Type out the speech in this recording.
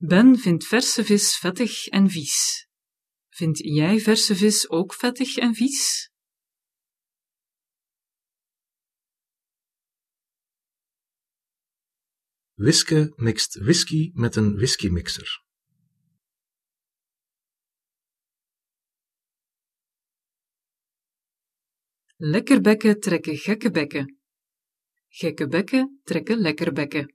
Ben vindt verse vis vettig en vies. Vind jij verse vis ook vettig en vies? Wiske mixt whisky met een whiskymixer. Lekker bekken trekken gekke bekken. Gekke bekken trekken lekker bekken.